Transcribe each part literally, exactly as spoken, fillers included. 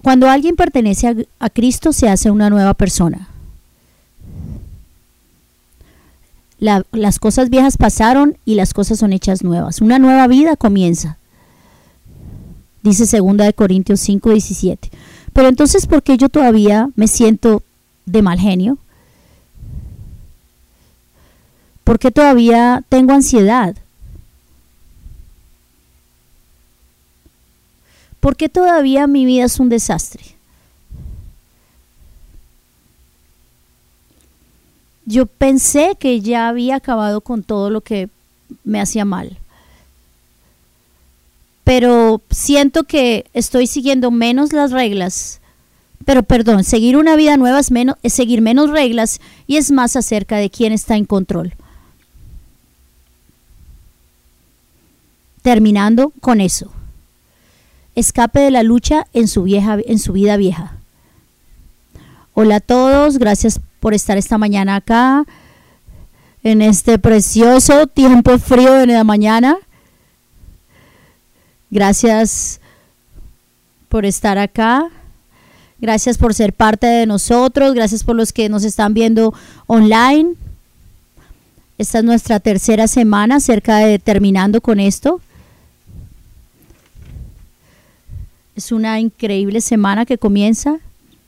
Cuando alguien pertenece a, a Cristo, se hace una nueva persona. La, las cosas viejas pasaron y las cosas son hechas nuevas. Una nueva vida comienza. Dice segunda de Corintios cinco diecisiete. Pero entonces, ¿por qué yo todavía me siento de mal genio? ¿Por qué todavía tengo ansiedad? ¿Por qué todavía mi vida es un desastre? Yo pensé que ya había acabado con todo lo que me hacía mal. Pero siento que estoy siguiendo menos las reglas. Pero perdón, seguir una vida nueva es, menos, es seguir menos reglas y es más acerca de quién está en control. Terminando con eso. Escape de la lucha en su, vieja, en su vida vieja. Hola a todos, gracias por estar esta mañana acá, en este precioso tiempo frío de la mañana. Gracias por estar acá. Gracias por ser parte de nosotros. Gracias por los que nos están viendo online. Esta es nuestra tercera semana cerca de terminando con esto. Es una increíble semana que comienza.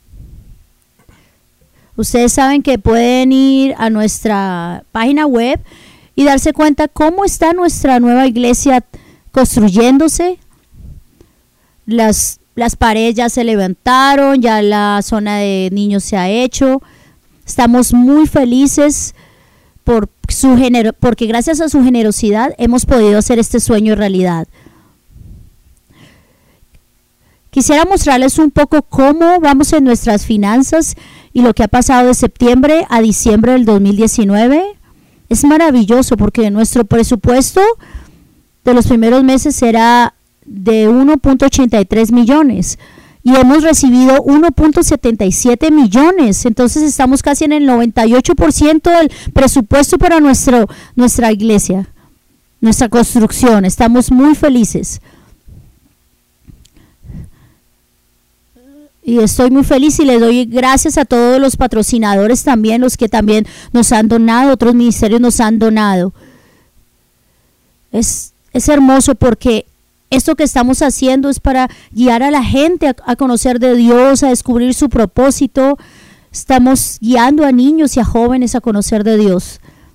Ustedes saben que pueden ir a nuestra página web y darse cuenta cómo está nuestra nueva iglesia construyéndose. Las, las paredes ya se levantaron, ya la zona de niños se ha hecho. Estamos muy felices por su genero, porque gracias a su generosidad hemos podido hacer este sueño realidad. Quisiera mostrarles un poco cómo vamos en nuestras finanzas y lo que ha pasado de septiembre a diciembre del dos mil diecinueve. Es maravilloso porque nuestro presupuesto de los primeros meses era de uno punto ochenta y tres millones y hemos recibido uno punto setenta y siete millones. Entonces estamos casi en el noventa y ocho por ciento del presupuesto para nuestro, nuestra iglesia, nuestra construcción. Estamos muy felices. Y estoy muy feliz y le doy gracias a todos los patrocinadores también, los que también nos han donado, otros ministerios nos han donado. Es, es hermoso porque esto que estamos haciendo es para guiar a la gente a, a conocer de Dios, a descubrir su propósito. Estamos guiando a niños y a jóvenes a conocer de Dios.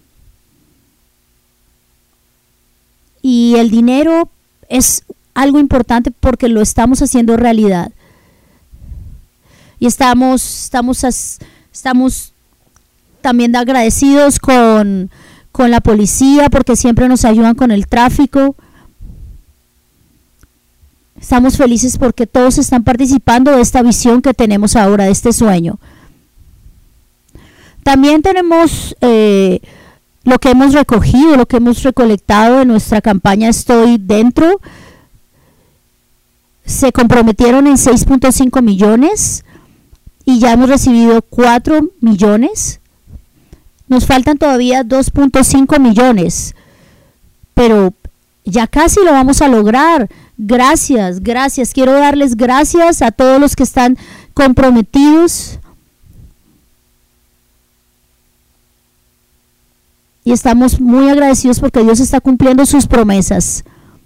Y el dinero es algo importante porque lo estamos haciendo realidad. Y estamos, estamos, estamos también agradecidos con, con la policía porque siempre nos ayudan con el tráfico. Estamos felices porque todos están participando de esta visión que tenemos ahora, de este sueño. También tenemos eh, lo que hemos recogido, lo que hemos recolectado de nuestra campaña Estoy Dentro. Se comprometieron en seis punto cinco millones. Y ya hemos recibido cuatro millones. Nos faltan todavía dos punto cinco millones. Pero ya casi lo vamos a lograr. Gracias, gracias. Quiero darles gracias a todos los que están comprometidos. Y estamos muy agradecidos porque Dios está cumpliendo sus promesas.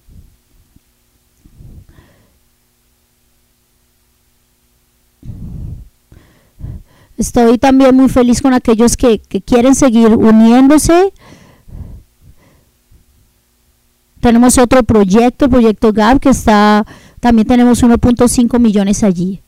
Estoy también muy feliz con aquellos que, que quieren seguir uniéndose. Tenemos otro proyecto, el proyecto G A P, que está, también tenemos uno punto cinco millones allí.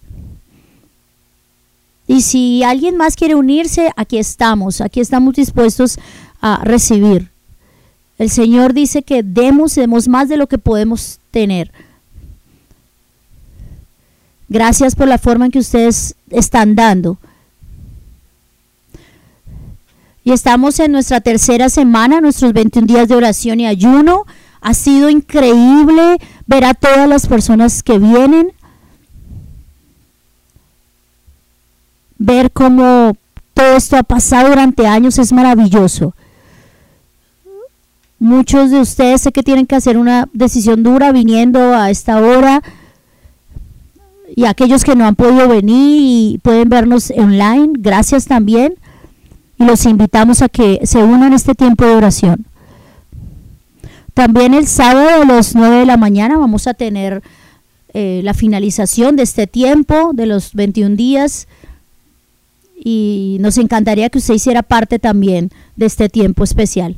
Y si alguien más quiere unirse, aquí estamos, aquí estamos dispuestos a recibir. El Señor dice que demos, demos más de lo que podemos tener. Gracias por la forma en que ustedes están dando. Y estamos en nuestra tercera semana, nuestros veintiún días de oración y ayuno. Ha sido increíble ver a todas las personas que vienen. Ver cómo todo esto ha pasado durante años es maravilloso. Muchos de ustedes sé que tienen que hacer una decisión dura viniendo a esta hora. y aquellos que no han podido venir y pueden vernos online, gracias también. Y los invitamos a que se unan a este tiempo de oración. También el sábado a las nueve de la mañana vamos a tener eh, la finalización de este tiempo, de los veintiún días. Y nos encantaría que usted hiciera parte también de este tiempo especial.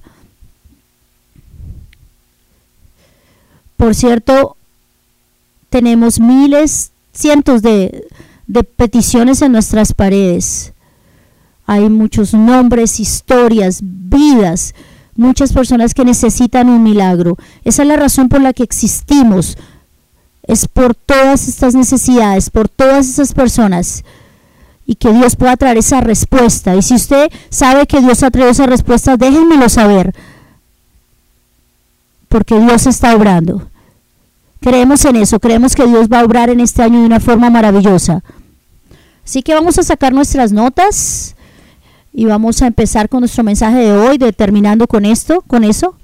Por cierto, tenemos miles, cientos de, de peticiones en nuestras paredes. Hay muchos nombres, historias, vidas, muchas personas que necesitan un milagro. Esa es la razón por la que existimos. Es por todas estas necesidades, por todas esas personas. Y que Dios pueda traer esa respuesta. Y si usted sabe que Dios ha traído esa respuesta, déjenmelo saber. Porque Dios está obrando. Creemos en eso, creemos que Dios va a obrar en este año de una forma maravillosa. Así que vamos a sacar nuestras notas y vamos a empezar con nuestro mensaje de hoy, determinando con esto, con eso.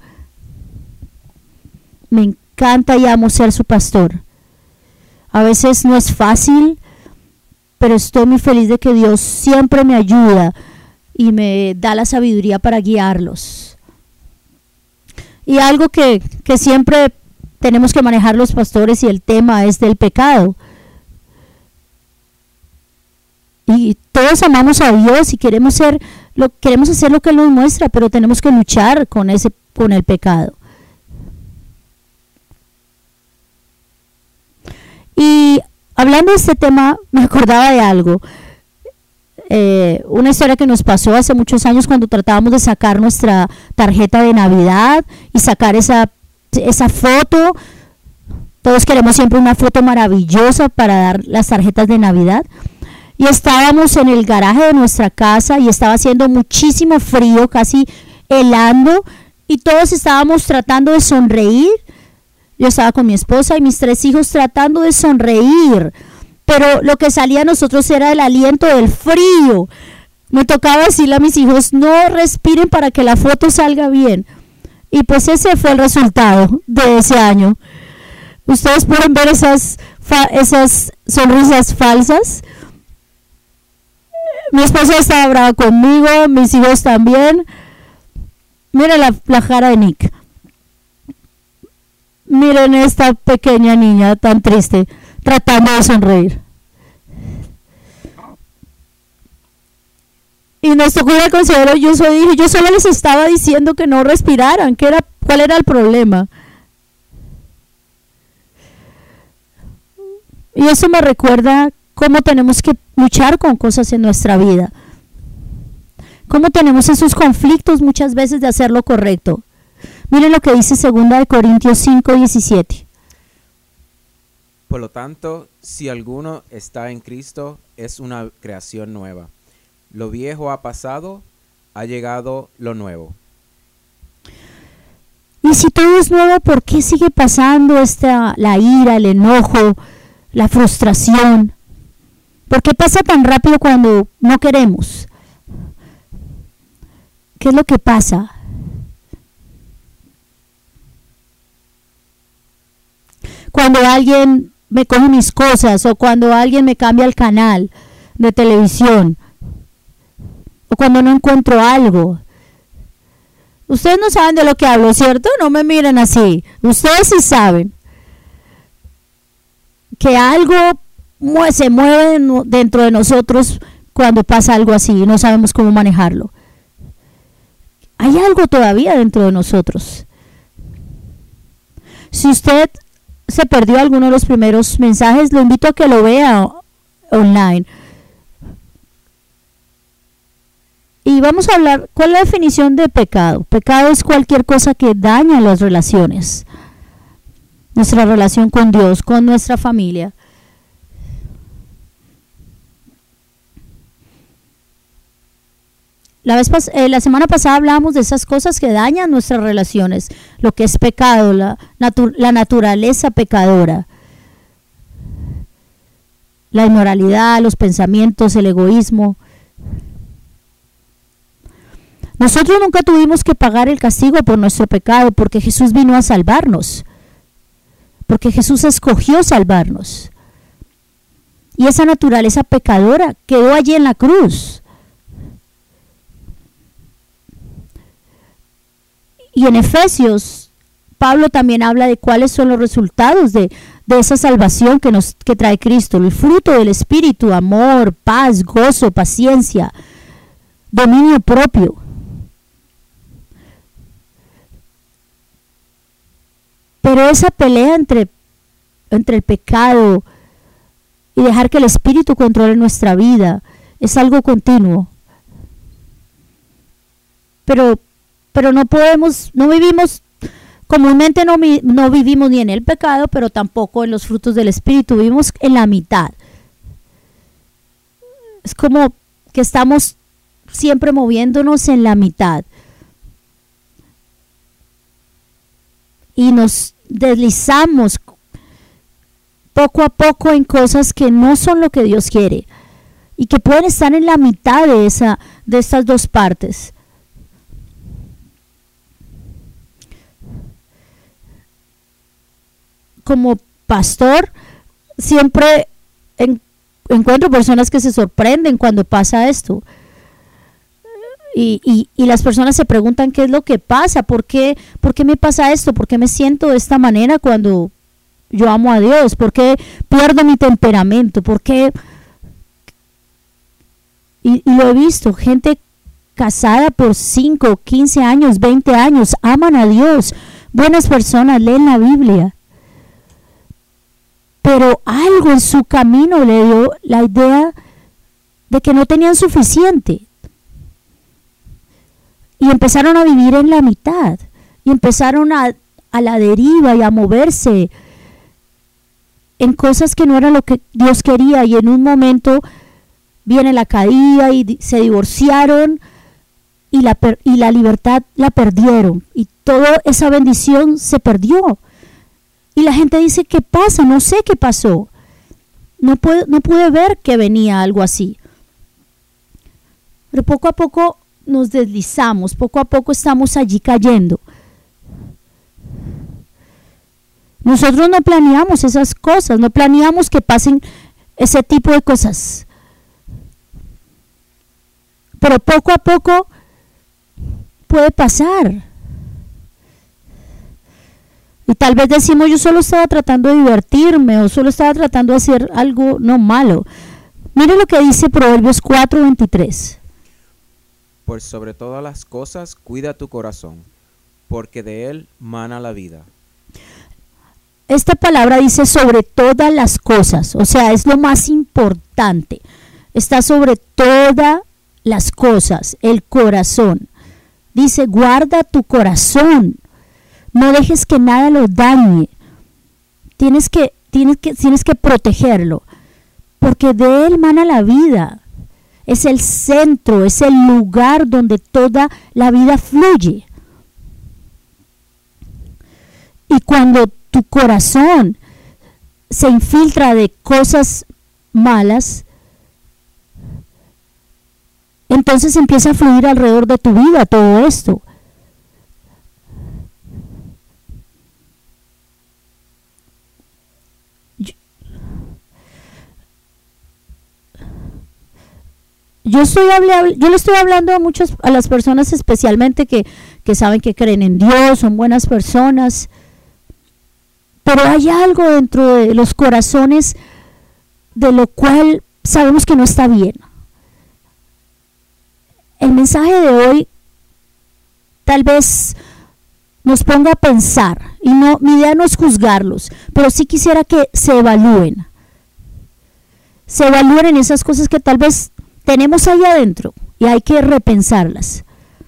Me encanta y amo ser su pastor. A veces no es fácil, pero estoy muy feliz de que Dios siempre me ayuda y me da la sabiduría para guiarlos. Y algo que, que siempre tenemos que manejar los pastores, y el tema es del pecado. Y todos amamos a Dios y queremos ser, lo, queremos hacer lo que Él nos muestra, pero tenemos que luchar con, ese, con el pecado. Y hablando de este tema, me acordaba de algo. Eh, una historia que nos pasó hace muchos años cuando tratábamos de sacar nuestra tarjeta de Navidad y sacar esa, esa foto. Todos queremos siempre una foto maravillosa para dar las tarjetas de Navidad. Y estábamos en el garaje de nuestra casa y estaba haciendo muchísimo frío, casi helando, y todos estábamos tratando de sonreír. Yo estaba con mi esposa y mis tres hijos tratando de sonreír, pero lo que salía a nosotros era el aliento del frío. Me tocaba decirle a mis hijos, no respiren para que la foto salga bien. Y pues ese fue el resultado de ese año. Ustedes pueden ver esas, esas sonrisas falsas. Mi esposa estaba brava conmigo, mis hijos también. Mira la, la cara de Nick. Miren esta pequeña niña tan triste, tratando de sonreír. Y nos tocó ir al consejero. Yo solo dije, yo solo les estaba diciendo que no respiraran, que era, ¿cuál era el problema? Y eso me recuerda cómo tenemos que luchar con cosas en nuestra vida. Cómo tenemos esos conflictos muchas veces de hacer lo correcto. Miren lo que dice segunda de Corintios cinco diecisiete. Por lo tanto, si alguno está en Cristo, es una creación nueva. Lo viejo ha pasado, ha llegado lo nuevo. Y si todo es nuevo, ¿por qué sigue pasando esta, la ira, el enojo, la frustración? ¿Por qué pasa tan rápido cuando no queremos? ¿Qué es lo que pasa? Cuando alguien me coge mis cosas, o cuando alguien me cambia el canal de televisión, o cuando no encuentro algo. Ustedes no saben de lo que hablo, ¿cierto? No me miren así. Ustedes sí saben que algo se mueve dentro de nosotros cuando pasa algo así y no sabemos cómo manejarlo. Hay algo todavía dentro de nosotros. Si usted se perdió alguno de los primeros mensajes, lo invito a que lo vea online. Y vamos a hablar, ¿cuál es la definición de pecado? Pecado es cualquier cosa que daña las relaciones, nuestra relación con Dios, con nuestra familia. La, vez pas eh, la semana pasada hablábamos de esas cosas que dañan nuestras relaciones, lo que es pecado, la, natu la naturaleza pecadora, la inmoralidad, los pensamientos, el egoísmo. Nosotros nunca tuvimos que pagar el castigo por nuestro pecado, porque Jesús vino a salvarnos, porque Jesús escogió salvarnos. Y esa naturaleza pecadora quedó allí en la cruz. Y en Efesios, Pablo también habla de cuáles son los resultados de, de esa salvación que, nos, que trae Cristo. El fruto del Espíritu: amor, paz, gozo, paciencia, dominio propio. Pero esa pelea entre, entre el pecado y dejar que el Espíritu controle nuestra vida es algo continuo. Pero, pero no podemos, no vivimos, comúnmente no, no vivimos ni en el pecado, pero tampoco en los frutos del Espíritu, vivimos en la mitad. Es como que estamos siempre moviéndonos en la mitad. Y nos deslizamos poco a poco en cosas que no son lo que Dios quiere y que pueden estar en la mitad de esa de estas dos partes. Como pastor, siempre en, encuentro personas que se sorprenden cuando pasa esto. Y, y, y las personas se preguntan qué es lo que pasa, ¿por qué, por qué me pasa esto? ¿Por qué me siento de esta manera cuando yo amo a Dios? ¿Por qué pierdo mi temperamento? ¿Por qué? Y, y lo he visto, gente casada por cinco, quince años, veinte años, aman a Dios, buenas personas, leen la Biblia. Pero algo en su camino le dio la idea de que no tenían suficiente. Y empezaron a vivir en la mitad. Y empezaron a, a la deriva y a moverse en cosas que no era lo que Dios quería. Y en un momento viene la caída y se divorciaron y la, per, y la libertad la perdieron. Y toda esa bendición se perdió. Y la gente dice, ¿qué pasa? No sé qué pasó. No pude, no pude ver que venía algo así. Pero poco a poco nos deslizamos, poco a poco estamos allí cayendo. Nosotros no planeamos esas cosas, no planeamos que pasen ese tipo de cosas. Pero poco a poco puede pasar. Y tal vez decimos, yo solo estaba tratando de divertirme o solo estaba tratando de hacer algo no malo. Mire lo que dice Proverbios cuatro veintitrés. Por sobre todas las cosas, cuida tu corazón, porque de él mana la vida. Esta palabra dice sobre todas las cosas, o sea, es lo más importante. Está sobre todas las cosas, el corazón. Dice, guarda tu corazón, no dejes que nada lo dañe. Tienes que, tienes que, tienes que protegerlo, porque de él mana la vida. Es el centro, es el lugar donde toda la vida fluye. Y cuando tu corazón se infiltra de cosas malas, entonces empieza a fluir alrededor de tu vida todo esto. Yo estoy hablando, yo le estoy hablando a muchas, a las personas especialmente que, que saben que creen en Dios, son buenas personas, pero hay algo dentro de los corazones de lo cual sabemos que no está bien. El mensaje de hoy tal vez nos ponga a pensar, y no, mi idea no es juzgarlos, pero sí quisiera que se evalúen, se evalúen en esas cosas que tal vez tenemos ahí adentro y hay que repensarlas.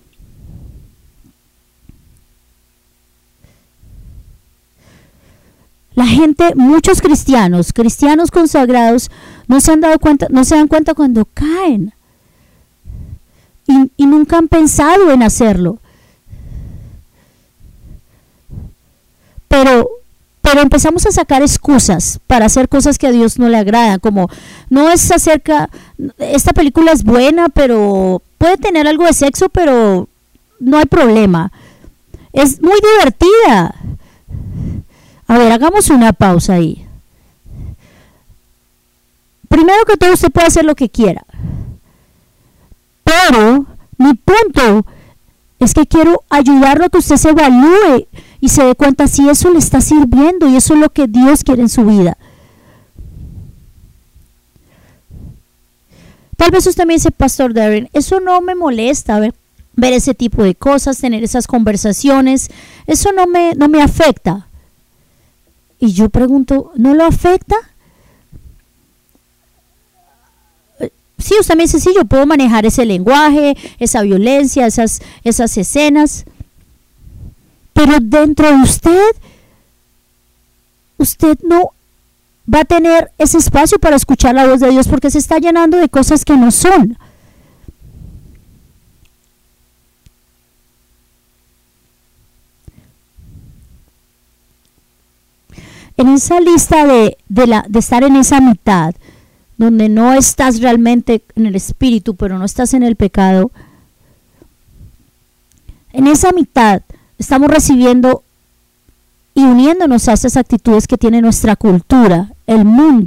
La gente, muchos cristianos, cristianos consagrados, no se han dado cuenta, no se dan cuenta cuando caen y, y nunca han pensado en hacerlo. Pero Pero empezamos a sacar excusas para hacer cosas que a Dios no le agradan, como no es acerca, esta película es buena, pero puede tener algo de sexo, pero no hay problema. Es muy divertida. A ver, hagamos una pausa ahí. primero que todo usted puede hacer lo que quiera, pero mi punto es que quiero ayudarlo a que usted se evalúe y se dé cuenta si eso le está sirviendo y eso es lo que Dios quiere en su vida. Tal vez usted me dice, Pastor Darren, eso no me molesta ver, ver ese tipo de cosas, tener esas conversaciones, eso no me, no me afecta. Y yo pregunto, ¿no lo afecta? Sí, usted me dice, sí, yo puedo manejar ese lenguaje, esa violencia, esas, esas escenas. Pero dentro de usted, usted no va a tener ese espacio para escuchar la voz de Dios porque se está llenando de cosas que no son. En esa lista de, de, la, de estar en esa mitad, donde no estás realmente en el espíritu, pero no estás en el pecado, en esa mitad estamos recibiendo y uniéndonos a esas actitudes que tiene nuestra cultura, el mundo.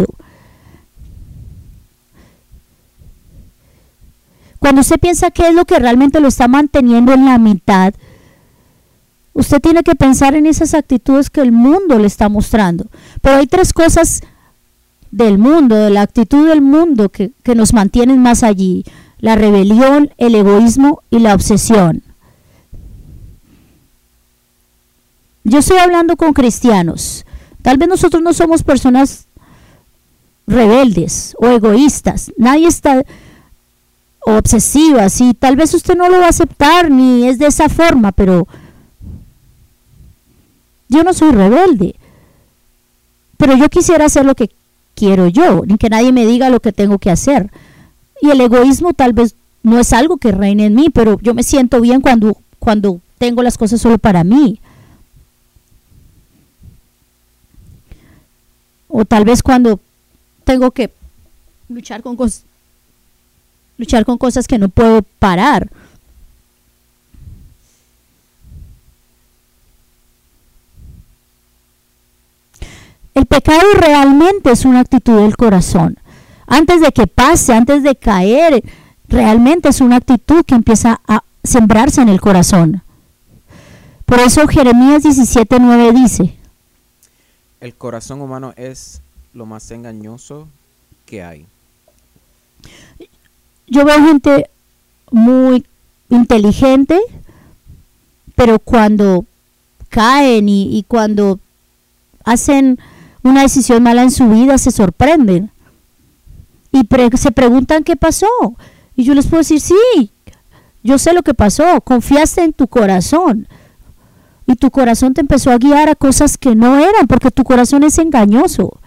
Cuando usted piensa qué es lo que realmente lo está manteniendo en la mitad, usted tiene que pensar en esas actitudes que el mundo le está mostrando. Pero hay tres cosas del mundo, de la actitud del mundo que, que nos mantienen más allí: la rebelión, el egoísmo y la obsesión. Yo estoy hablando con cristianos. Tal vez nosotros no somos personas rebeldes o egoístas. Nadie está obsesivas y tal vez usted no lo va a aceptar ni es de esa forma, pero yo no soy rebelde. Pero yo quisiera hacer lo que quiero yo, ni que nadie me diga lo que tengo que hacer. Y el egoísmo tal vez no es algo que reine en mí, pero yo me siento bien cuando, cuando tengo las cosas solo para mí. O tal vez cuando tengo que luchar con, cos- luchar con cosas que no puedo parar. El pecado realmente es una actitud del corazón. Antes de que pase, antes de caer, realmente es una actitud que empieza a sembrarse en el corazón. Por eso Jeremías diecisiete nueve dice: el corazón humano es lo más engañoso que hay. Yo veo gente muy inteligente, pero cuando caen y, y cuando hacen una decisión mala en su vida se sorprenden y pre- se preguntan qué pasó. Y yo les puedo decir, sí, yo sé lo que pasó. Confiaste en tu corazón y tu corazón te empezó a guiar a cosas que no eran, porque tu corazón es engañoso.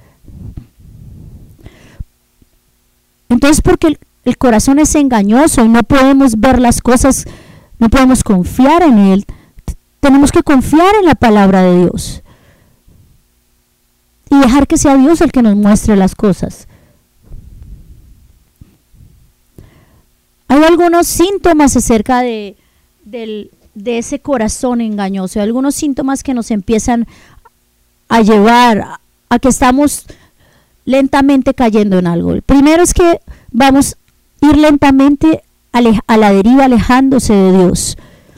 Entonces, porque el, el corazón es engañoso y no podemos ver las cosas, no podemos confiar en él, t- tenemos que confiar en la palabra de Dios y dejar que sea Dios el que nos muestre las cosas. Hay algunos síntomas acerca de, del, de ese corazón engañoso, hay algunos síntomas que nos empiezan a llevar a, a que estamos lentamente cayendo en algo. El primero es que vamos a ir lentamente ale, a la deriva, alejándose de Dios.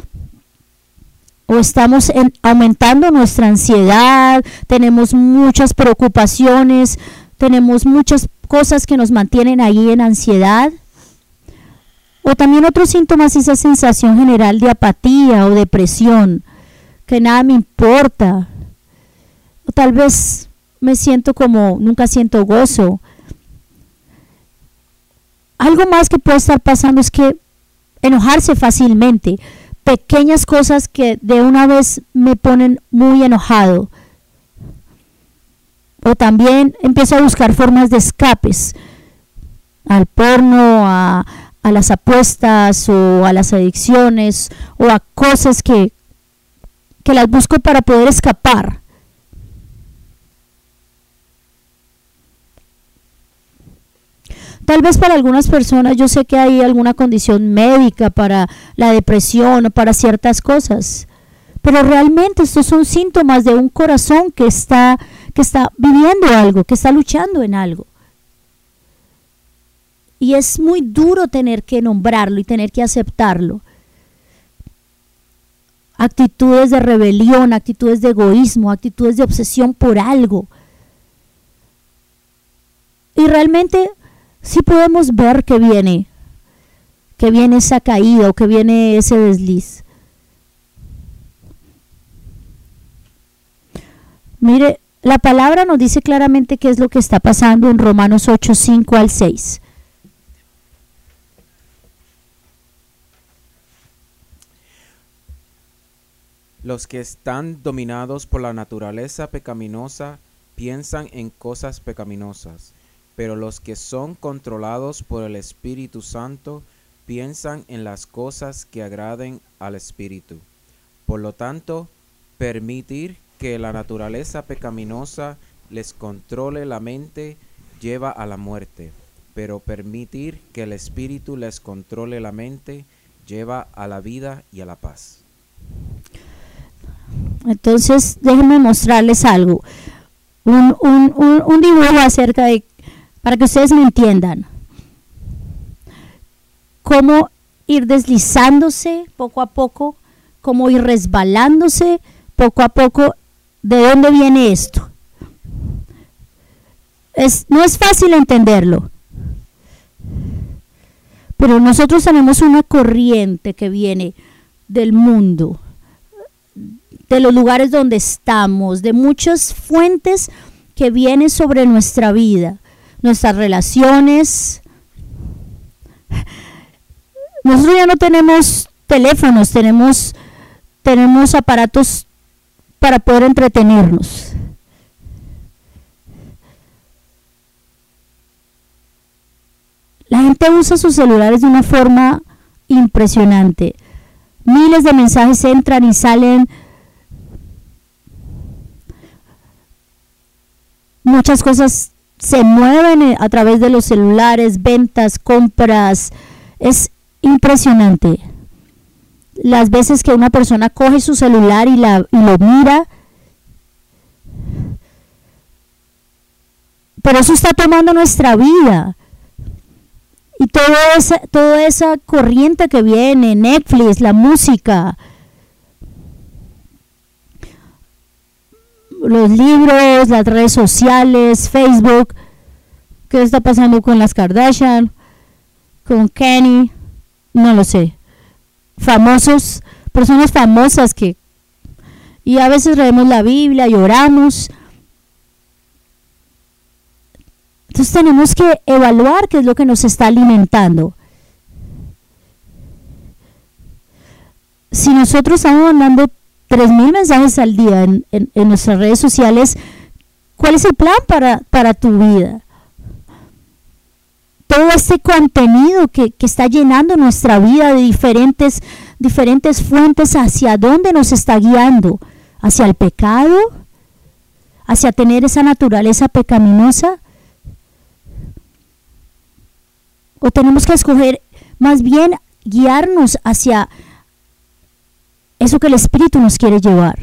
O estamos en, aumentando nuestra ansiedad, tenemos muchas preocupaciones, tenemos muchas cosas que nos mantienen ahí en ansiedad. O también otros síntomas, esa sensación general de apatía o depresión, que nada me importa. O tal vez me siento como, nunca siento gozo. Algo más que puede estar pasando es que enojarse fácilmente. Pequeñas cosas que de una vez me ponen muy enojado. O también empiezo a buscar formas de escapes al porno, a, a las apuestas o a las adicciones o a cosas que, que las busco para poder escapar. Tal vez para algunas personas yo sé que hay alguna condición médica para la depresión o para ciertas cosas, pero realmente estos son síntomas de un corazón que está, que está viviendo algo, que está luchando en algo. y es muy duro tener que nombrarlo y tener que aceptarlo. Actitudes de rebelión, actitudes de egoísmo, actitudes de obsesión por algo. Y realmente sí podemos ver que viene, que viene esa caída o que viene ese desliz. Mire, la palabra nos dice claramente qué es lo que está pasando en Romanos ocho, cinco al seis. Los que están dominados por la naturaleza pecaminosa piensan en cosas pecaminosas, pero los que son controlados por el Espíritu Santo piensan en las cosas que agraden al Espíritu. Por lo tanto, permitir que la naturaleza pecaminosa les controle la mente lleva a la muerte, pero permitir que el Espíritu les controle la mente lleva a la vida y a la paz. Entonces, déjenme mostrarles algo. Un, un, un, un dibujo acerca de, para que ustedes me entiendan, cómo ir deslizándose poco a poco, cómo ir resbalándose poco a poco. ¿De dónde viene esto? Es, no es fácil entenderlo, pero nosotros tenemos una corriente que viene del mundo, de los lugares donde estamos, de muchas fuentes que vienen sobre nuestra vida, nuestras relaciones. Nosotros ya no tenemos teléfonos, tenemos, tenemos aparatos para poder entretenernos. La gente usa sus celulares de una forma impresionante. Miles de mensajes entran y salen. Muchas cosas se mueven a través de los celulares, ventas, compras. Es impresionante. Las veces que una persona coge su celular y, la, y lo mira, pero eso está tomando nuestra vida. Y toda esa, toda esa corriente que viene, Netflix, la música, los libros, las redes sociales, Facebook, ¿qué está pasando con las Kardashian, con Kenny? No lo sé. Famosos, personas famosas que, y a veces leemos la Biblia, lloramos. Entonces tenemos que evaluar qué es lo que nos está alimentando. Si nosotros estamos mandando tres mil mensajes al día en, en, en nuestras redes sociales, ¿cuál es el plan para, para tu vida? Todo este contenido que, que está llenando nuestra vida de diferentes, diferentes fuentes, ¿hacia dónde nos está guiando? ¿Hacia el pecado? ¿Hacia tener esa naturaleza pecaminosa? ¿O tenemos que escoger más bien guiarnos hacia eso que el Espíritu nos quiere llevar?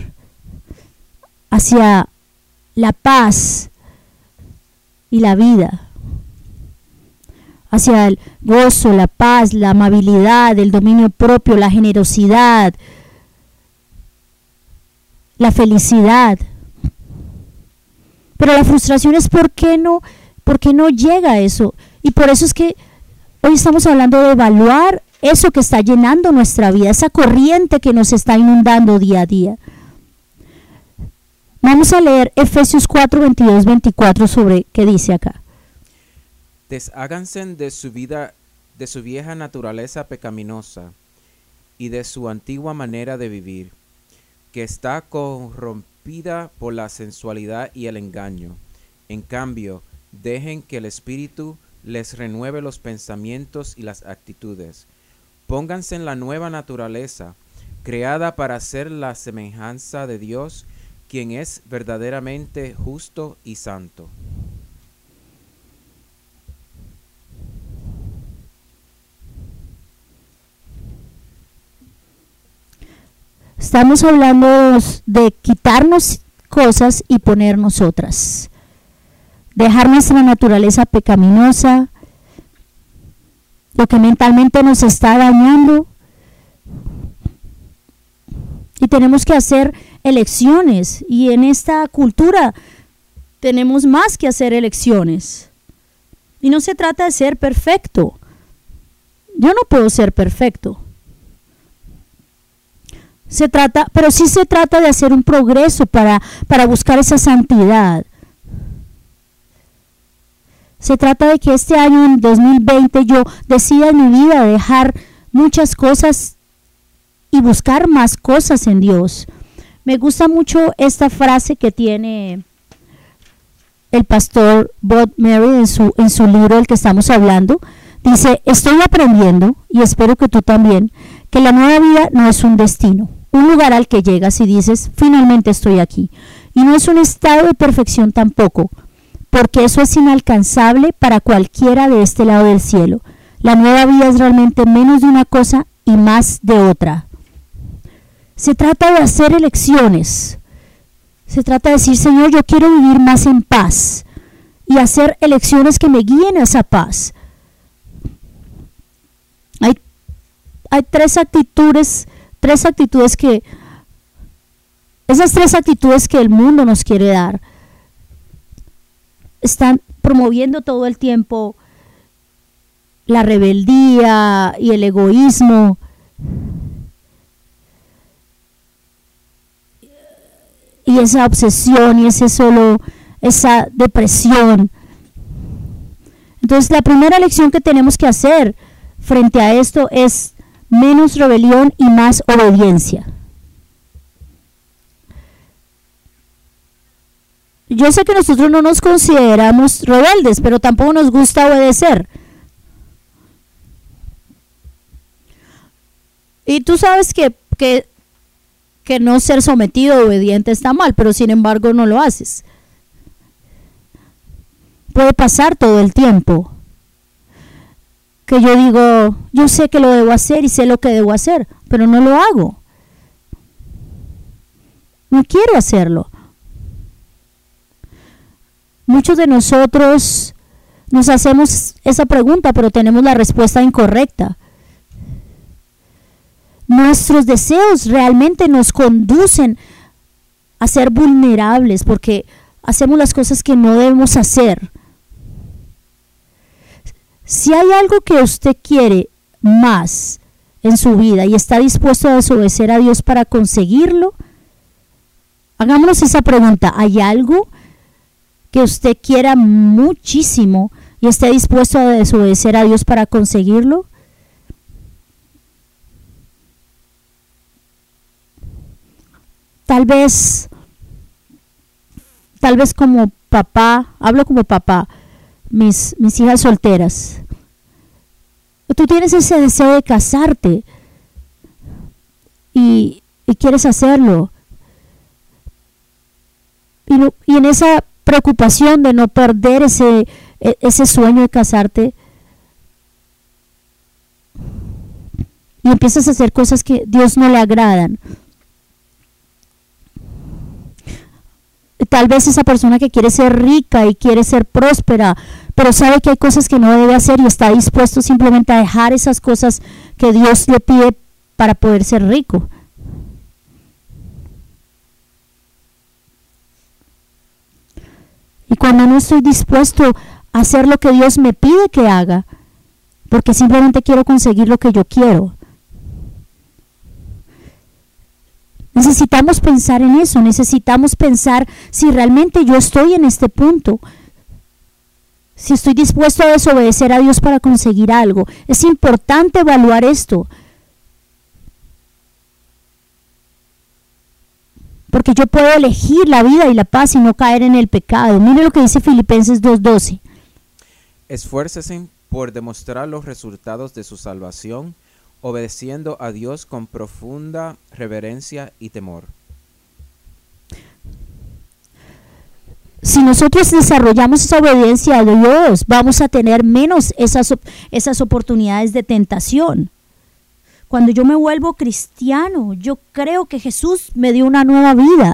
Hacia la paz y la vida. Hacia el gozo, la paz, la amabilidad, el dominio propio, la generosidad, la felicidad. Pero la frustración es ¿por qué no, por qué no llega a eso? Y por eso es que hoy estamos hablando de evaluar eso que está llenando nuestra vida, esa corriente que nos está inundando día a día. Vamos a leer Efesios cuatro, veintidós, veinticuatro sobre qué dice acá. Desháganse de su vida, de su vieja naturaleza pecaminosa y de su antigua manera de vivir, que está corrompida por la sensualidad y el engaño. En cambio, dejen que el Espíritu les renueve los pensamientos y las actitudes. Pónganse en la nueva naturaleza, creada para ser la semejanza de Dios, quien es verdaderamente justo y santo. Estamos hablando de quitarnos cosas y ponernos otras. Dejar nuestra naturaleza pecaminosa lo que mentalmente nos está dañando. Y tenemos que hacer elecciones. Y en esta cultura tenemos más que hacer elecciones. Y no se trata de ser perfecto. Yo no puedo ser perfecto. Se trata, pero sí se trata de hacer un progreso para, para buscar esa santidad. Se trata de que este año, en dos mil veinte, yo decida en mi vida dejar muchas cosas y buscar más cosas en Dios. Me gusta mucho esta frase que tiene el pastor Bob Mary en su, en su libro del que estamos hablando. Dice: estoy aprendiendo, y espero que tú también, que la nueva vida no es un destino, un lugar al que llegas y dices, finalmente estoy aquí. Y no es un estado de perfección tampoco, porque eso es inalcanzable para cualquiera de este lado del cielo. La nueva vida es realmente menos de una cosa y más de otra. Se trata de hacer elecciones. Se trata de decir, Señor, yo quiero vivir más en paz, y hacer elecciones que me guíen a esa paz. Hay, hay tres actitudes, tres actitudes que, esas tres actitudes que el mundo nos quiere dar, están promoviendo todo el tiempo la rebeldía y el egoísmo. Y esa obsesión y ese solo, esa depresión. Entonces, la primera lección que tenemos que hacer frente a esto es menos rebelión y más obediencia. Yo sé que nosotros no nos consideramos rebeldes, pero tampoco nos gusta obedecer. Y tú sabes que, que, que no ser sometido o obediente está mal, pero sin embargo no lo haces. Puede pasar todo el tiempo que yo digo, yo sé que lo debo hacer y sé lo que debo hacer, pero no lo hago. No quiero hacerlo. Muchos de nosotros nos hacemos esa pregunta, pero tenemos la respuesta incorrecta. Nuestros deseos realmente nos conducen a ser vulnerables porque hacemos las cosas que no debemos hacer. Si hay algo que usted quiere más en su vida y está dispuesto a desobedecer a Dios para conseguirlo, hagámonos esa pregunta. ¿Hay algo que usted quiera muchísimo y esté dispuesto a desobedecer a Dios para conseguirlo? Tal vez, tal vez como papá, hablo como papá, mis, mis hijas solteras. Tú tienes ese deseo de casarte y, y quieres hacerlo. Y, lo, y en esa preocupación de no perder ese, ese sueño de casarte, y empiezas a hacer cosas que a Dios no le agradan. Tal vez esa persona que quiere ser rica y quiere ser próspera, pero sabe que hay cosas que no debe hacer y está dispuesto simplemente a dejar esas cosas que Dios le pide para poder ser rico. Y cuando no estoy dispuesto a hacer lo que Dios me pide que haga, porque simplemente quiero conseguir lo que yo quiero. Necesitamos pensar en eso, necesitamos pensar si realmente yo estoy en este punto, si estoy dispuesto a desobedecer a Dios para conseguir algo. Es importante evaluar esto, porque yo puedo elegir la vida y la paz y no caer en el pecado. Mire lo que dice Filipenses dos doce. Esfuércese por demostrar los resultados de su salvación, obedeciendo a Dios con profunda reverencia y temor. Si nosotros desarrollamos esa obediencia a Dios, vamos a tener menos esas, esas oportunidades de tentación. Cuando yo me vuelvo cristiano, yo creo que Jesús me dio una nueva vida.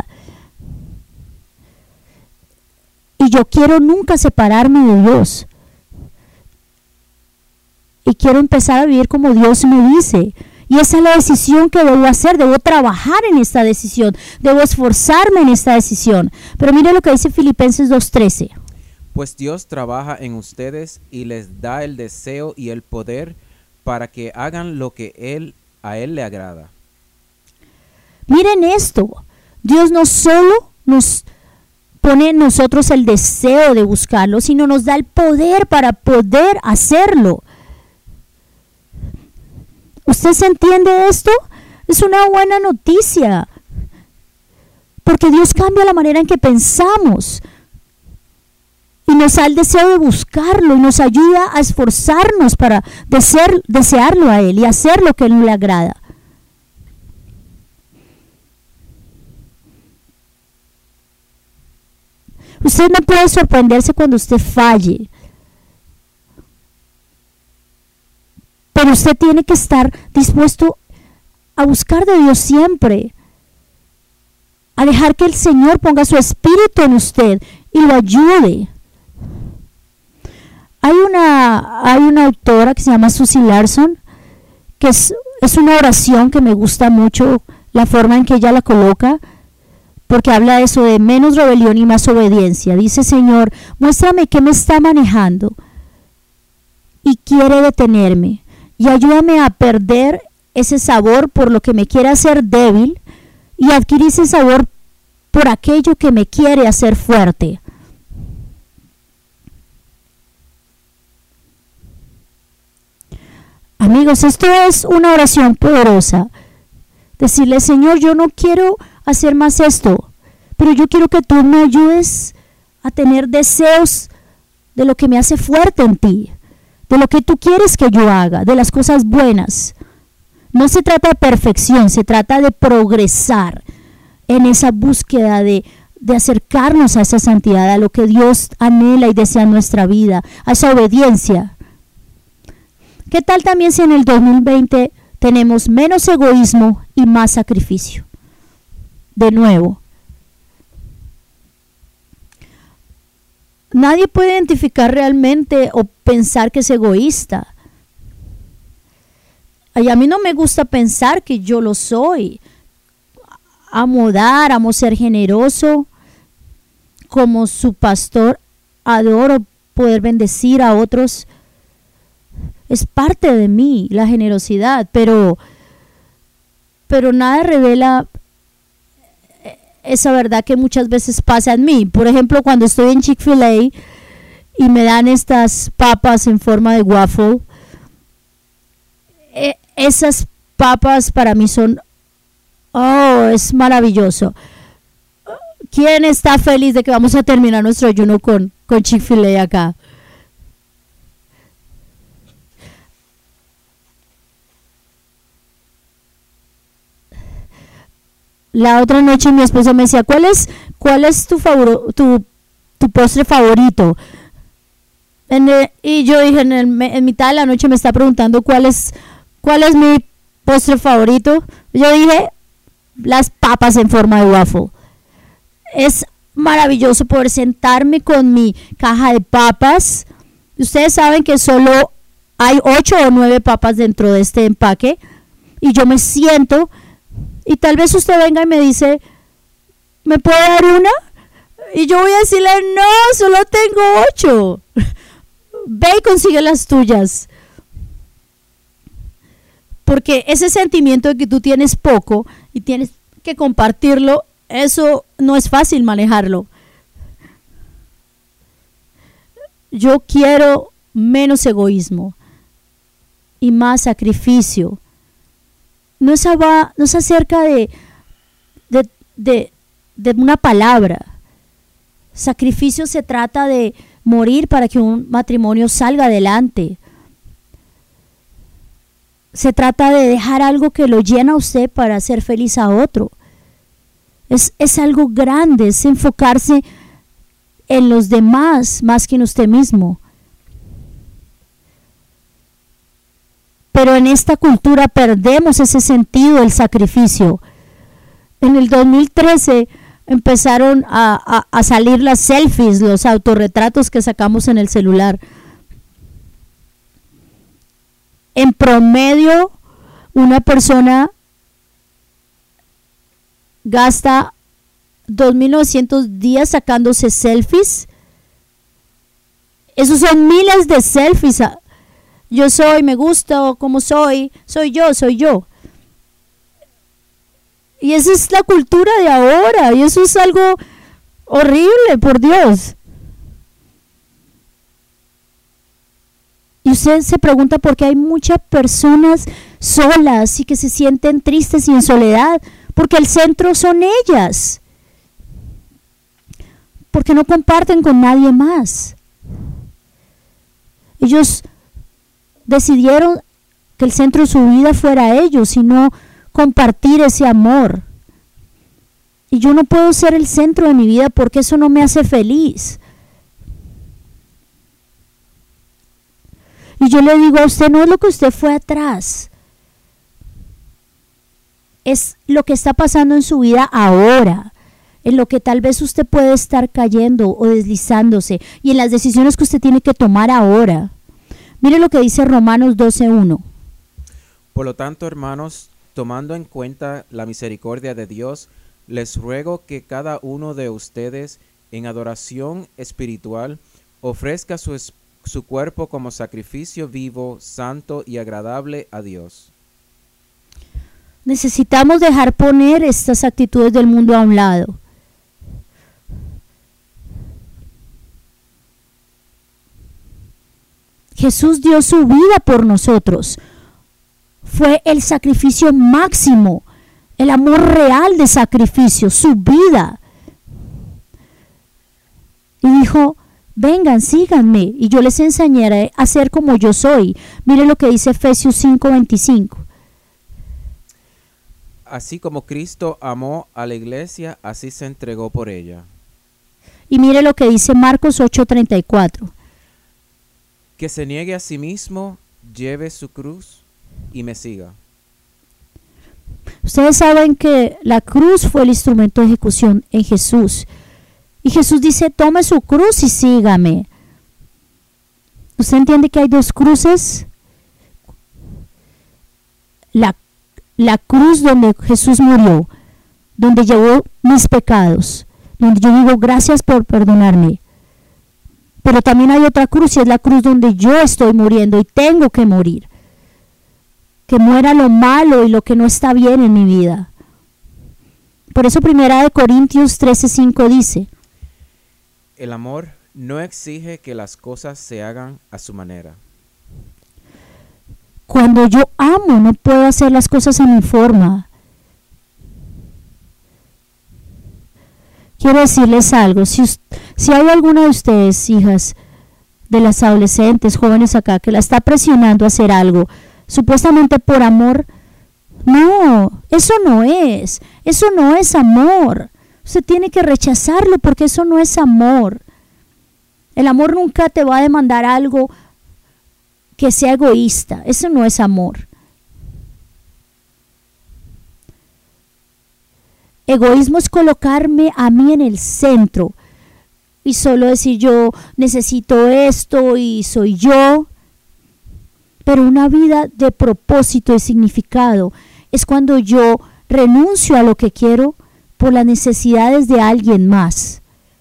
Y yo quiero nunca separarme de Dios. y quiero empezar a vivir como Dios me dice. Y esa es la decisión que debo hacer. Debo trabajar en esta decisión. Debo esforzarme en esta decisión. Pero mire lo que dice Filipenses dos trece. Pues Dios trabaja en ustedes y les da el deseo y el poder para que hagan lo que él, a Él le agrada. Miren esto. Dios no solo nos pone en nosotros el deseo de buscarlo, sino nos da el poder para poder hacerlo. ¿Usted se entiende esto? Es una buena noticia. Porque Dios cambia la manera en que pensamos. Y nos da el deseo de buscarlo y nos ayuda a esforzarnos para desear, desearlo a Él y hacer lo que a Él le agrada. Usted no puede sorprenderse cuando usted falle. Pero usted tiene que estar dispuesto a buscar de Dios siempre. A dejar que el Señor ponga su espíritu en usted y lo ayude. Hay una, hay una autora que se llama Susie Larson, que es, es una oración que me gusta mucho, la forma en que ella la coloca, porque habla de eso, de menos rebelión y más obediencia. Dice: Señor, muéstrame qué me está manejando y quiere detenerme, y ayúdame a perder ese sabor por lo que me quiere hacer débil y adquirir ese sabor por aquello que me quiere hacer fuerte. Amigos, esto es una oración poderosa. Decirle: Señor, yo no quiero hacer más esto, pero yo quiero que tú me ayudes a tener deseos de lo que me hace fuerte en ti, de lo que tú quieres que yo haga, de las cosas buenas. No se trata de perfección, se trata de progresar en esa búsqueda de, de acercarnos a esa santidad, a lo que Dios anhela y desea en nuestra vida, a esa obediencia. ¿Qué tal también si en el dos mil veinte tenemos menos egoísmo y más sacrificio? De nuevo, nadie puede identificar realmente o pensar que es egoísta. Y a mí no me gusta pensar que yo lo soy. Amo dar, amo ser generoso. Como su pastor, adoro poder bendecir a otros. Es parte de mí la generosidad, pero, pero nada revela esa verdad que muchas veces pasa en mí. Por ejemplo, cuando estoy en Chick-fil-A y me dan estas papas en forma de waffle, eh, esas papas para mí son, oh, es maravilloso. ¿Quién está feliz de que vamos a terminar nuestro ayuno con, con Chick-fil-A acá? La otra noche mi esposo me decía: ¿Cuál es, cuál es tu, favor, tu, tu postre favorito? En el, y yo dije, en, el, en mitad de la noche me está preguntando cuál es, cuál es mi postre favorito. Yo dije: las papas en forma de waffle. Es maravilloso poder sentarme con mi caja de papas. Ustedes saben que solo hay ocho o nueve papas dentro de este empaque. Y yo me siento... Y tal vez usted venga y me dice: ¿me puede dar una? Y yo voy a decirle: no, solo tengo ocho. Ve y consigue las tuyas. Porque ese sentimiento de que tú tienes poco y tienes que compartirlo, eso no es fácil manejarlo. Yo quiero menos egoísmo y más sacrificio. No es, aba, no es acerca de, de, de, de una palabra. Sacrificio se trata de morir para que un matrimonio salga adelante. Se trata de dejar algo que lo llena a usted para hacer feliz a otro. Es, es algo grande, es enfocarse en los demás más que en usted mismo. Pero en esta cultura perdemos ese sentido del sacrificio. En el dos mil trece empezaron a, a, a salir las selfies, los autorretratos que sacamos en el celular. En promedio, una persona gasta dos mil novecientos días sacándose selfies. Esos son miles de selfies. Yo soy, me gusto, como soy, soy yo, soy yo. Y esa es la cultura de ahora, y eso es algo horrible, por Dios. Y usted se pregunta por qué hay muchas personas solas y que se sienten tristes y en soledad, porque el centro son ellas, porque no comparten con nadie más. Ellos decidieron que el centro de su vida fuera ellos y no compartir ese amor. Y yo no puedo ser el centro de mi vida porque eso no me hace feliz. Y yo le digo a usted, no es lo que usted fue atrás, es lo que está pasando en su vida ahora, en lo que tal vez usted puede estar cayendo o deslizándose, y en las decisiones que usted tiene que tomar ahora. Mire lo que dice Romanos doce uno. Por lo tanto, hermanos, tomando en cuenta la misericordia de Dios, les ruego que cada uno de ustedes, en adoración espiritual, ofrezca su, su cuerpo como sacrificio vivo, santo y agradable a Dios. Necesitamos dejar poner estas actitudes del mundo a un lado. Jesús dio su vida por nosotros. Fue el sacrificio máximo, el amor real de sacrificio, su vida. Y dijo, vengan, síganme, y yo les enseñaré a ser como yo soy. Mire lo que dice Efesios cinco veinticinco. Así como Cristo amó a la iglesia, así se entregó por ella. Y mire lo que dice Marcos ocho treinta y cuatro. Que se niegue a sí mismo, lleve su cruz y me siga. Ustedes saben que la cruz fue el instrumento de ejecución en Jesús. Y Jesús dice, tome su cruz y sígame. ¿Usted entiende que hay dos cruces? La, la cruz donde Jesús murió, donde llevó mis pecados, donde yo digo gracias por perdonarme. Pero también hay otra cruz y es la cruz donde yo estoy muriendo y tengo que morir. Que muera lo malo y lo que no está bien en mi vida. Por eso Primera de Corintios trece cinco dice, el amor no exige que las cosas se hagan a su manera. Cuando yo amo, no puedo hacer las cosas a mi forma. Quiero decirles algo, si, si hay alguna de ustedes, hijas, de las adolescentes, jóvenes acá, que la está presionando a hacer algo, supuestamente por amor, no, eso no es, eso no es amor. Usted tiene que rechazarlo porque eso no es amor. El amor nunca te va a demandar algo que sea egoísta, eso no es amor. Egoísmo es colocarme a mí en el centro y solo decir yo necesito esto y soy yo. Pero una vida de propósito y significado es cuando yo renuncio a lo que quiero por las necesidades de alguien más.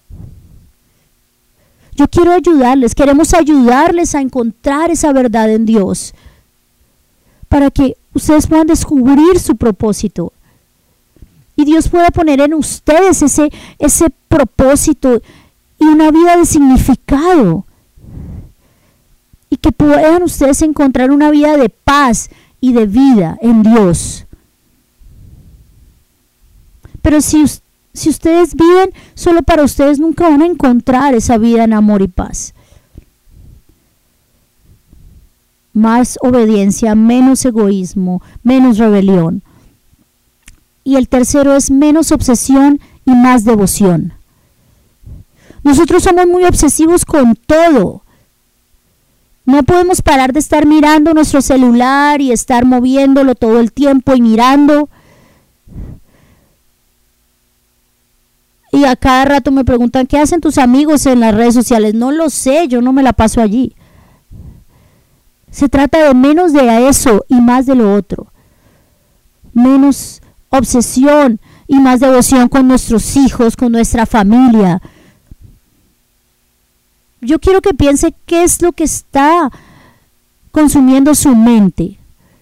Yo quiero ayudarles, queremos ayudarles a encontrar esa verdad en Dios para que ustedes puedan descubrir su propósito. Y Dios pueda poner en ustedes ese, ese propósito y una vida de significado. Y que puedan ustedes encontrar una vida de paz y de vida en Dios. Pero si, si ustedes viven solo para ustedes, nunca van a encontrar esa vida en amor y paz. Más obediencia, menos egoísmo, menos rebelión. Y el tercero es menos obsesión y más devoción. Nosotros somos muy obsesivos con todo. No podemos parar de estar mirando nuestro celular y estar moviéndolo todo el tiempo y mirando. Y a cada rato me preguntan, ¿qué hacen tus amigos en las redes sociales? No lo sé, yo no me la paso allí. Se trata de menos de eso y más de lo otro. Menos obsesión y más devoción con nuestros hijos, con nuestra familia. Yo quiero que piense qué es lo que está consumiendo su mente.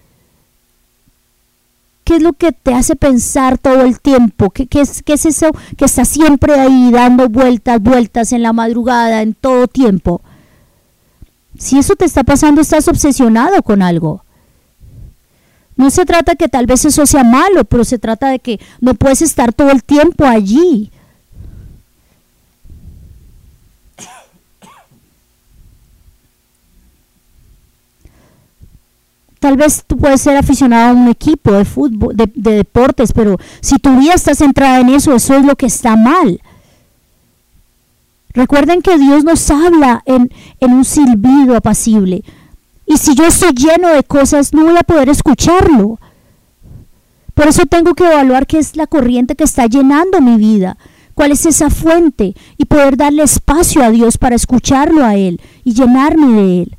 ¿Qué es lo que te hace pensar todo el tiempo? ¿Qué, qué, es, ¿Qué es eso que está siempre ahí dando vueltas, vueltas en la madrugada, en todo tiempo? Si eso te está pasando, estás obsesionado con algo. No se trata que tal vez eso sea malo, pero se trata de que no puedes estar todo el tiempo allí. Tal vez tú puedes ser aficionado a un equipo de fútbol, de, de deportes, pero si tu vida está centrada en eso, eso es lo que está mal. Recuerden que Dios nos habla en, en un silbido apacible. Y si yo estoy lleno de cosas, no voy a poder escucharlo. Por eso tengo que evaluar qué es la corriente que está llenando mi vida. Cuál es esa fuente. Y poder darle espacio a Dios para escucharlo a Él y llenarme de Él.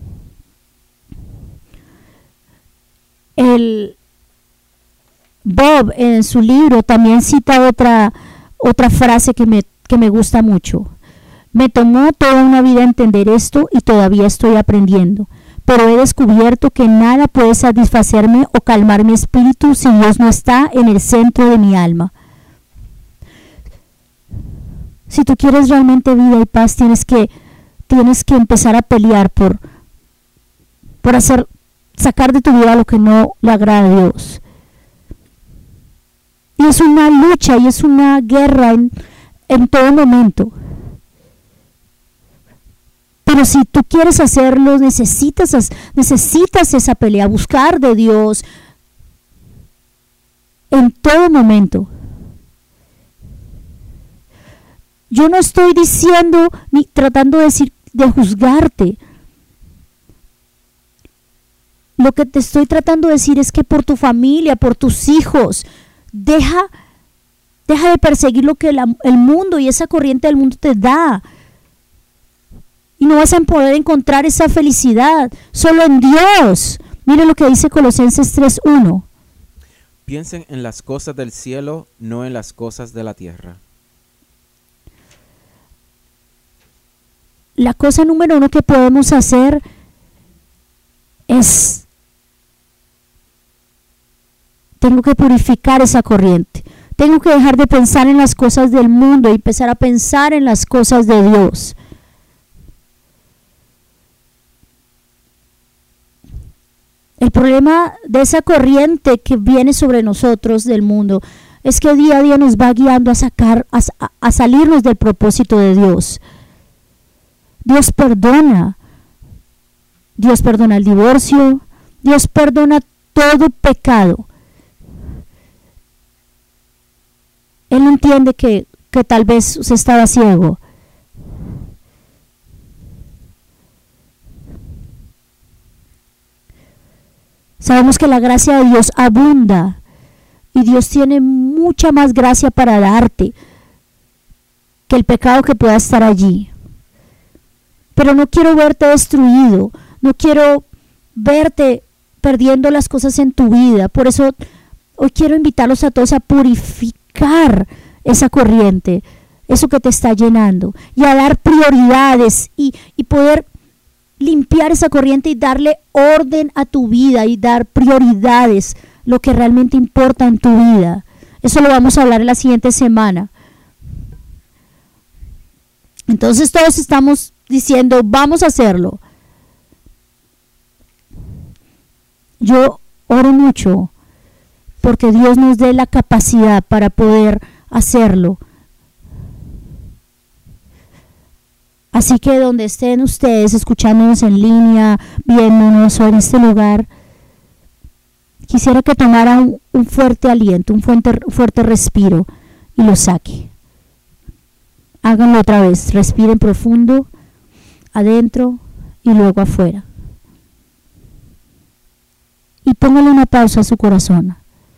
El Bob en su libro también cita otra, otra frase que me, que me gusta mucho. Me tomó toda una vida entender esto y todavía estoy aprendiendo, pero he descubierto que nada puede satisfacerme o calmar mi espíritu si Dios no está en el centro de mi alma. Si tú quieres realmente vida y paz, tienes que, tienes que empezar a pelear por, por hacer sacar de tu vida lo que no le agrada a Dios. Y es una lucha y es una guerra en, en todo momento. Pero si tú quieres hacerlo, necesitas, necesitas esa pelea, buscar de Dios en todo momento. Yo no estoy diciendo ni tratando de decir, de juzgarte. Lo que te estoy tratando de decir es que por tu familia, por tus hijos, deja, deja de perseguir lo que la, el mundo y esa corriente del mundo te da. Y no vas a poder encontrar esa felicidad solo en Dios. Mira lo que dice Colosenses tres uno. Piensen en las cosas del cielo, no en las cosas de la tierra. La cosa número uno que podemos hacer es tengo que purificar esa corriente. Tengo que dejar de pensar en las cosas del mundo y empezar a pensar en las cosas de Dios. El problema de esa corriente que viene sobre nosotros del mundo es que día a día nos va guiando a sacar, a, a salirnos del propósito de Dios. Dios perdona. Dios perdona el divorcio. Dios perdona todo pecado. Él entiende que, que tal vez usted estaba ciego. Sabemos que la gracia de Dios abunda y Dios tiene mucha más gracia para darte que el pecado que pueda estar allí. Pero no quiero verte destruido, no quiero verte perdiendo las cosas en tu vida. Por eso hoy quiero invitarlos a todos a purificar esa corriente, eso que te está llenando, y a dar prioridades y, y poder limpiar esa corriente y darle orden a tu vida y dar prioridades, lo que realmente importa en tu vida. Eso lo vamos a hablar en la siguiente semana. Entonces todos estamos diciendo, vamos a hacerlo. Yo oro mucho porque Dios nos dé la capacidad para poder hacerlo. Así que donde estén ustedes escuchándonos en línea, viéndonos o en este lugar, quisiera que tomaran un, un fuerte aliento, un fuerte, fuerte respiro y lo saque. Háganlo otra vez, respiren profundo, adentro y luego afuera. Y póngale una pausa a su corazón.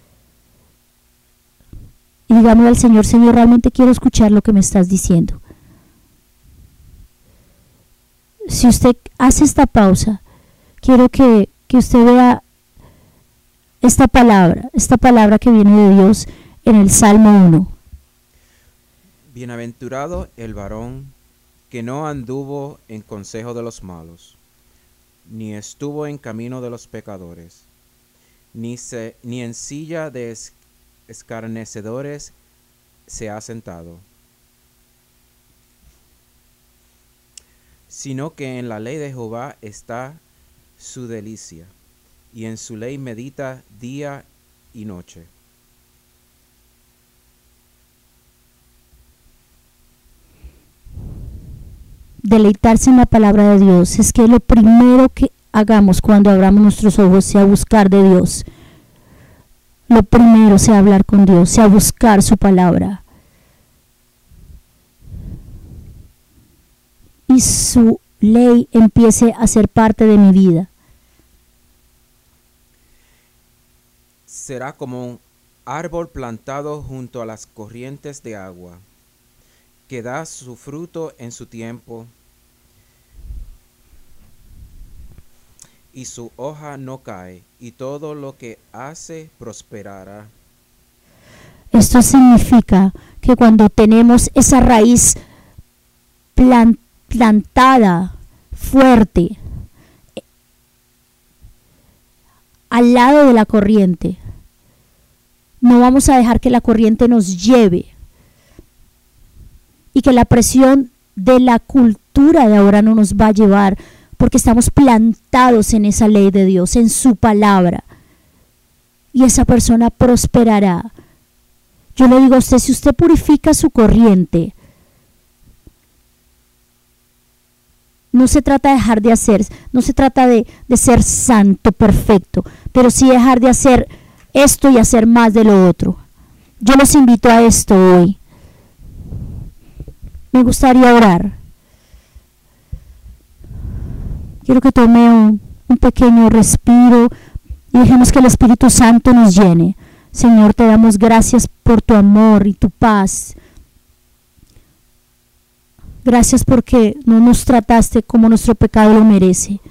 Y dígame al Señor, Señor, realmente quiero escuchar lo que me estás diciendo. Si usted hace esta pausa, quiero que, que usted vea esta palabra, esta palabra que viene de Dios en el Salmo uno. Bienaventurado el varón que no anduvo en consejo de los malos, ni estuvo en camino de los pecadores, ni, se, ni en silla de es, escarnecedores se ha sentado, sino que en la ley de Jehová está su delicia, y en su ley medita día y noche. Deleitarse en la palabra de Dios es que lo primero que hagamos cuando abramos nuestros ojos sea buscar de Dios. Lo primero sea hablar con Dios, sea buscar su palabra. Y su ley empiece a ser parte de mi vida. Será como un árbol plantado junto a las corrientes de agua, que da su fruto en su tiempo, y su hoja no cae, y todo lo que hace prosperará. Esto significa que cuando tenemos esa raíz plan, plantada, fuerte, al lado de la corriente, no vamos a dejar que la corriente nos lleve y que la presión de la cultura de ahora no nos va a llevar, porque estamos plantados en esa ley de Dios, en su palabra, y esa persona prosperará. Yo le digo a usted, si usted purifica su corriente, no se trata de dejar de hacer, no se trata de, de ser santo, perfecto, pero sí dejar de hacer esto y hacer más de lo otro. Yo los invito a esto hoy. Me gustaría orar. Quiero que tome un, un pequeño respiro y dejemos que el Espíritu Santo nos llene. Señor, te damos gracias por tu amor y tu paz. Gracias porque no nos trataste como nuestro pecado lo merece.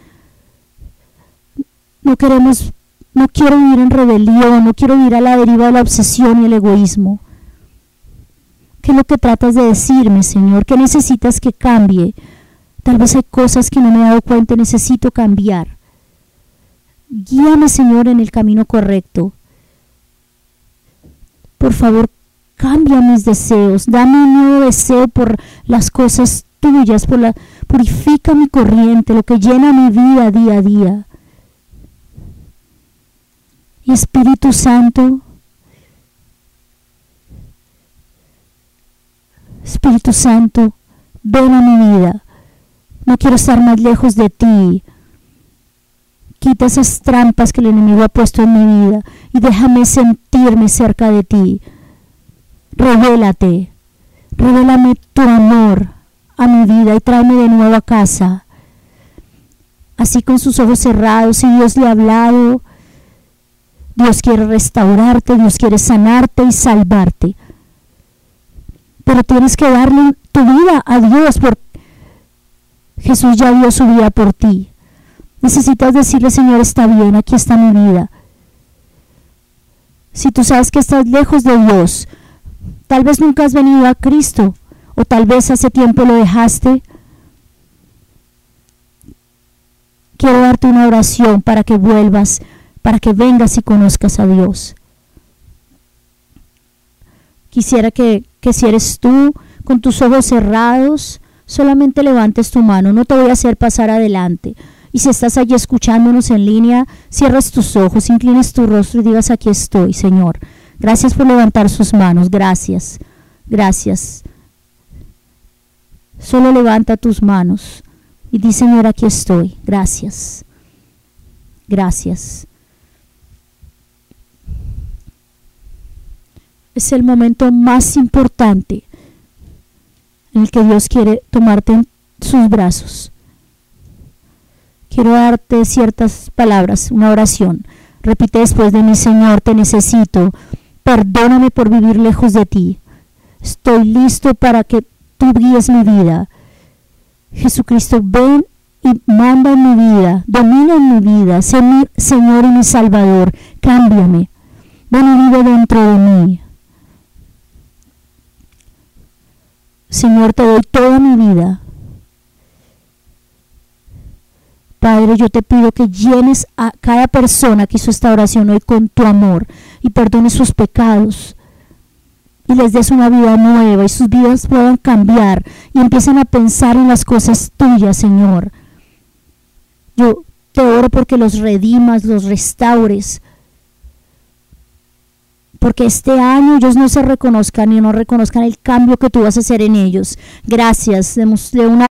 No queremos, no quiero vivir en rebelión, no quiero vivir a la deriva de la obsesión y el egoísmo. ¿Qué es lo que tratas de decirme, Señor? ¿Qué necesitas que cambie? Tal vez hay cosas que no me he dado cuenta, necesito cambiar. Guíame, Señor, en el camino correcto. Por favor, cambia mis deseos, dame un nuevo deseo por las cosas tuyas, por la, purifica mi corriente, lo que llena mi vida día a día. Y Espíritu Santo, Espíritu Santo, ven a mi vida. No quiero estar más lejos de ti. Quita esas trampas que el enemigo ha puesto en mi vida y déjame sentirme cerca de ti. Revélate, revélame tu amor a mi vida y tráeme de nuevo a casa. Así con sus ojos cerrados, si Dios le ha hablado, Dios quiere restaurarte, Dios quiere sanarte y salvarte. Pero tienes que darle tu vida a Dios porque Jesús ya dio su vida por ti. Necesitas decirle, Señor, está bien, aquí está mi vida. Si tú sabes que estás lejos de Dios, tal vez nunca has venido a Cristo, o tal vez hace tiempo lo dejaste, quiero darte una oración para que vuelvas, para que vengas y conozcas a Dios. Quisiera que, que si eres tú, con tus ojos cerrados, solamente levantes tu mano, no te voy a hacer pasar adelante. Y si estás allí escuchándonos en línea, cierres tus ojos, inclines tu rostro y digas, aquí estoy, Señor. Gracias por levantar sus manos, gracias, gracias. Solo levanta tus manos y di, Señor, aquí estoy, gracias, gracias. Es el momento más importante en el que Dios quiere tomarte en sus brazos. Quiero darte ciertas palabras, una oración. Repite después de mí, Señor, te necesito. Perdóname por vivir lejos de ti. Estoy listo para que tú guíes mi vida. Jesucristo, ven y manda en mi vida, domina en mi vida, sé mi Señor y mi Salvador, cámbiame, ven y vive dentro de mí. Señor, te doy toda mi vida. Padre, yo te pido que llenes a cada persona que hizo esta oración hoy con tu amor y perdones sus pecados y les des una vida nueva y sus vidas puedan cambiar y empiecen a pensar en las cosas tuyas, Señor. Yo te oro porque los redimas, los restaures, porque este año ellos no se reconozcan y no reconozcan el cambio que tú vas a hacer en ellos. Gracias, démosle una